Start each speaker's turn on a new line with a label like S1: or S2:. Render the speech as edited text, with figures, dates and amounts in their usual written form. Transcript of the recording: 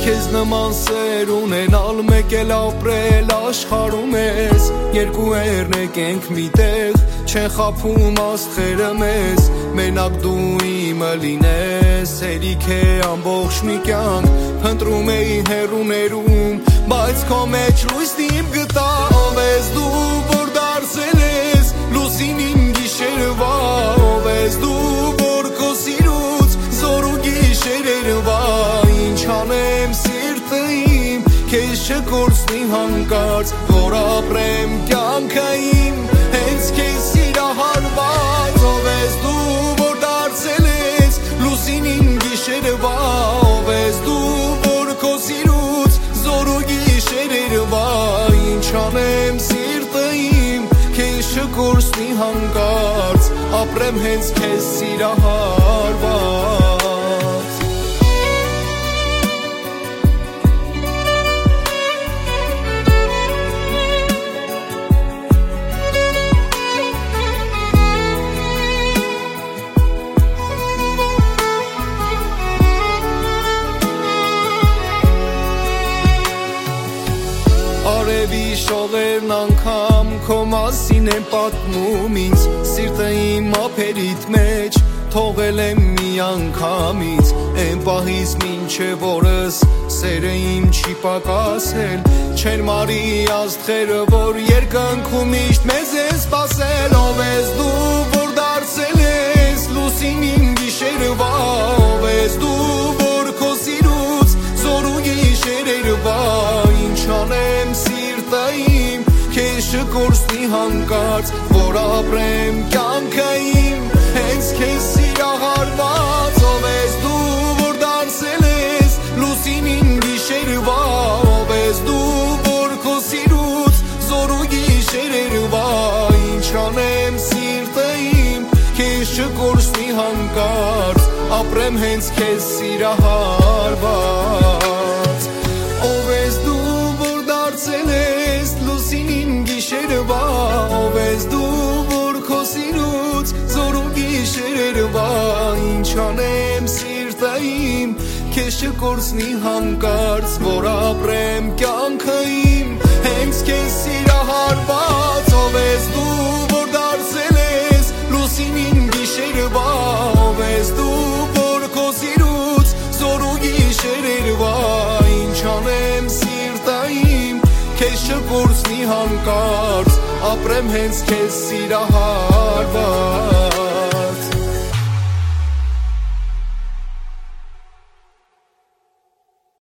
S1: Քեզ նման սեր ունենալ մեկ էլ ապրել աշխարհում ես Երկու երնեք ենք միտեղ չեն խաբում աստղերը մեզ Մենակ դու իմը լինես հերիք է ամբողջ մի կյանք Փնտրում էի հեռուներում բայց քո մեջ լույսն իմ գտա Ով ես դու որ դարձել ես լուսին իմ գիշերվա Ով ես դու որ քո սիրուց զոր ու գիշերերվա Ինչ անեմ սիրտը իմ քեզ չկորցնի հանկարծ Որ ապրեմ կյանքը իմ հենց քեզ սիրահարված Ով ես դու որ դարձել ես լուսին իմ գիշերվա Ով ես դու որ քո սիրուց զոր ու գիշերերվա Ինչ անեմ սիրտը իմ քեզ չկորցնի հանկարծ Ապրեմ հենց քեզ սիրահարված Արևի շողերն անգամ քո մասին են պատմում ինձ Սիրտը իմ ափերիդ մեջ թողել եմ մի անգամից Էն պահից մինչև օրս սերը իմ չի պակասել Չեն մարի աստղերը որ երկնքում միշտ մեզ են սպասել Ով ես դու որ դարձել ես լուսին իմ գիշերվա Ով ես դու որ քո սիրուց զոր ու գիշերերվա Ինչ անեմ սիրտը իմ քեզ չկորցնի հանկարծ Որ ապրեմ կյանքը իմ հենց քեզ սիրահարված Ով ես դու որ դարձել ես լուսին իմ գիշերվա Ով ես դու որ քո սիրուց զոր ու գիշերերվա Ինչ անեմ սիրտը իմ քեզ չկորցնի հանկարծ Ապրեմ հենց քեզ սիրահարված Ով ես դու որ դարձել ես լուսին իմ գիշերվա Ով ես դու որ քո սիրուց զոր ու գիշերերվա Ինչ անեմ սիրտը իմ քեզ չկորցնի հանկարծ Որ ապրեմ կյանքը իմ հենց քեզ սիրահարված Ով ես դու որ դարձել ես լուսին իմ գիշերվա Ով ես դու որ քո սիրուց զոր ու գիշերերվա Ինչ անեմ սիրտը իմ քեզ չկորցնի հանկարծ Ապրեմ հենց քեզ սիրահարված